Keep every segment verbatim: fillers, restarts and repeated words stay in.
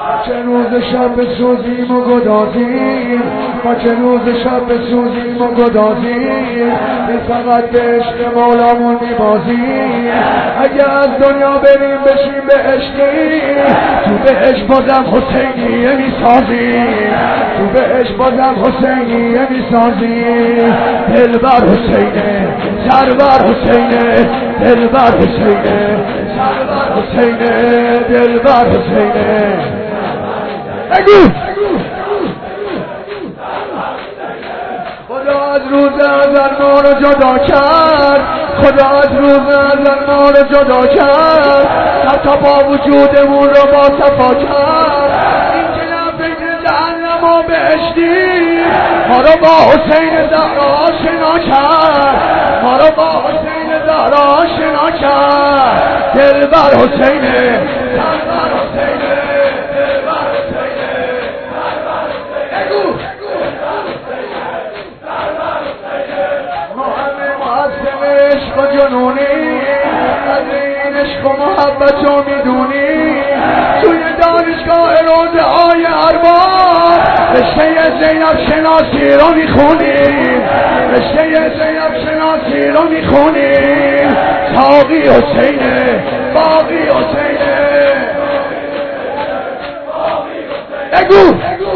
چه روز شب بسوزیم و گدازیم، ما چه روز شب بسوزیم و گدازیم، این فقط به عشق مولامون میبازیم. اگه از دنیا بریم بشیم بهشتی، تو بهشت بازم حسینیه میسازیم، تو بهشت بازم حسینیه میسازیم. دلبر حسینه، سرور حسینه، دلبر حسینه، سرور حسینه، دلبر حسینه. بگو خدا از روز ازل ما رو جدا کرد، خدا از روز ازل ما رو جدا کرد، حتی با وجودمون رو با صفا کرد. این که نبین جهنم و بهشتی، ما رو با حسین زهرا آشنا کرد، ما رو با حسین زهرا آشنا کرد. دلبر حسینه، سرور حسینه، دلبر حسینه، سرور حسینه. بگو ما همه معظم عشق و جنونی، از این عشق و محبت رو میدونی. توی دانشگاه روزه های ارباب رشته زینب شناسی رو میخونیم، رشته زینب شناسی رو میخونیم. ساقی حسینه، باقی حسینه. بگو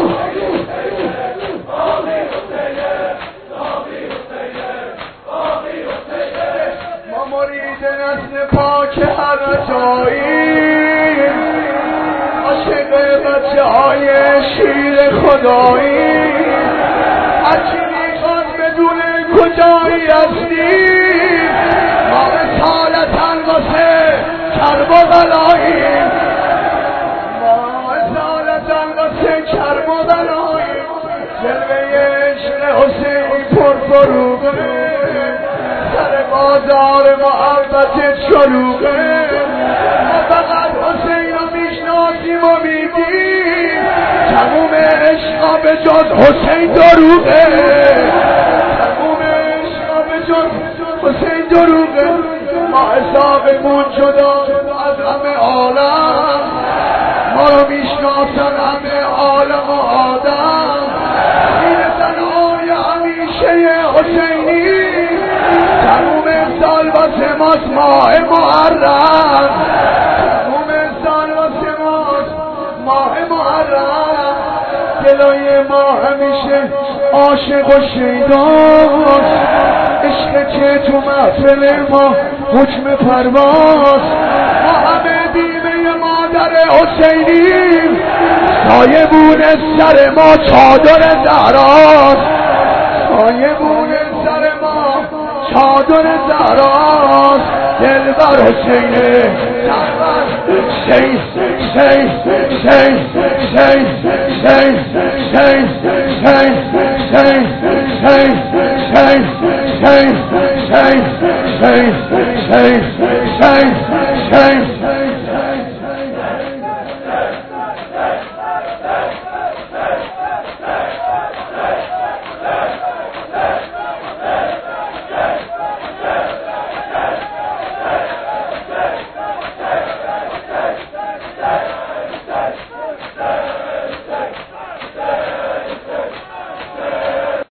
ما مرید نسل پاک هر جایی، عاشق بچه های شیر خدایی. هرچی میخواد بدونه کجایی هستی، ما رسالتن واسه کرب و بلاییم، ما رسالتن واسه کرب و بلاییم. جلوه عشق حسینی پر فروغه، سر بازار محبت شلوغه. ما فقط حسین رو میشناسیم و میگیم، تموم عشقا به جز حسین دروغه، تموم عشقا به جز حسین دروغه. ما حسابمون جدا از همه عالم، ما رو میشناسن همه عالم و آدم. این تنهای همیشه حسینی، تموم سال واسه ماست ماه محرم، تموم سال واسه ماست ماه محرم. دلای ما همیشه عاشق و شیداست، عشق که تو محفل ما حکم پرواز. ما همه بیمه مادر حسینیم، سایبون سر ما چادر زهراست، سایبون سر ما چادر زهراست. دلبر حسینه، سرور حسین، حسین، حسین، حسین، حسین، حسین، حسین، حسین، حسین، حسین، حسین، حسین، حسین، حسین، حسین، حسین.